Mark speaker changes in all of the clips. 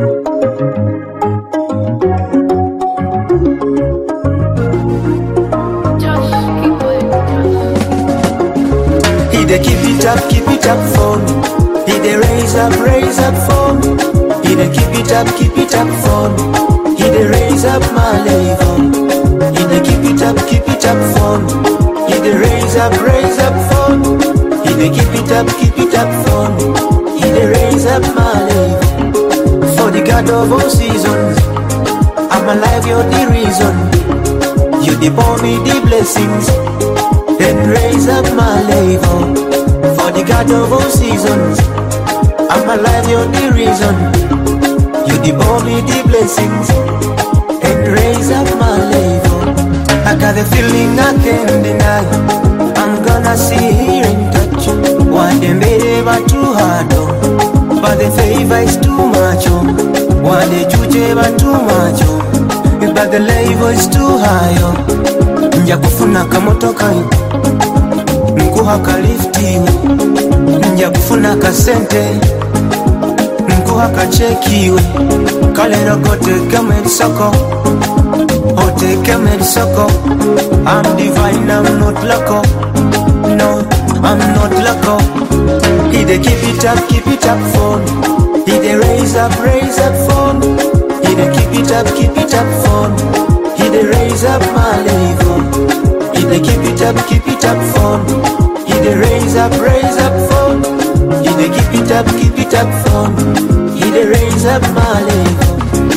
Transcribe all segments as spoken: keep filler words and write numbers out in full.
Speaker 1: He dey keep it up, keep it up for me. He dey raise up, raise up for me. He dey keep it up, keep it up for me. He dey raise up my level. He dey keep it up, keep it up for me. He dey raise up, raise up for me. He dey keep it up, keep it up for me. He dey raise up my level. For the God of all seasons, I'm alive, you're the reason. You dey pour me the blessings, then raise up my level. For the God of all seasons, I'm alive, you're the reason. You dey pour me the blessings, and raise up my level. I got the feeling I can't deny. I'm gonna see, hear and touch. One day made but too hard, oh. But the favor is too much, oh. One day judge but too much, oh. But the level is too high, oh. Nja kufuna kamotoka, nkuha kalifti, nja kufuna kasente, nkuha kachekiwe. Kalero kote kame soko, ote kame soko. I'm divine, I'm not loco. No, I'm not loco. He dey keep it up, keep it up for me. He dey raise up, raise up for me. He dey keep it up, keep it up for me. He dey raise up my level. He dey keep it up, keep it up for me. He dey raise up, raise up for me. He dey keep it up, keep it up for me. He dey raise up my level.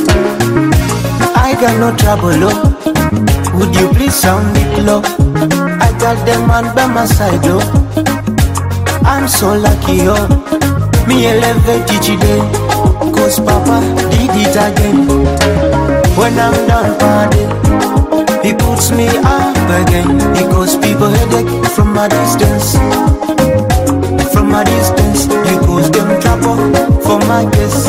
Speaker 1: I got no trouble, oh. Would you please sound it low? I got them man by my side, oh. I'm so lucky, oh. Me elevate each day, cause Papa did it again. When I'm done party, he puts me up again. He goes people headache from a distance. From a distance, he goes them trouble for my guess.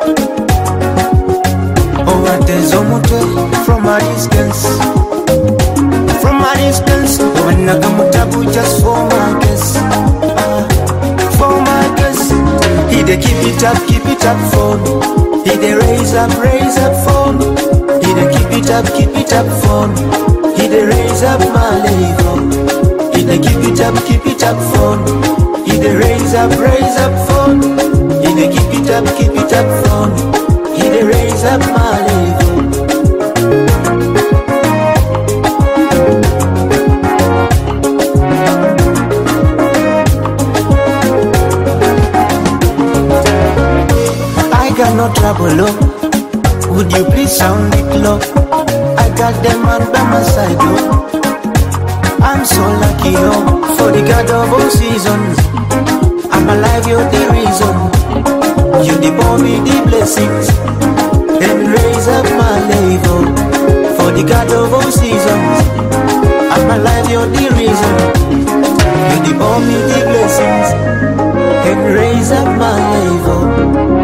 Speaker 1: Oh, what is omote from a distance. From a distance, when I come tabu just for my guess. Uh, for my guess, he dey keep it up, keep it up for me. He dey raise up, raise up for me. He dey keep it up, keep it up for me. He dey raise up my level. He dey keep it up, keep it up for me. He dey raise up, raise up for me. He dey keep it up, keep it up for me. He dey raise up my level. I got no trouble, oh. Would you please sound it low? I got them man by my side, oh. I'm so lucky, oh. For the God of all seasons, I'm alive, you're the reason. You dey pour me the blessings, then raise up my level. For the God of all seasons, I'm alive, you're the reason. You dey pour me the blessings, then raise up my level.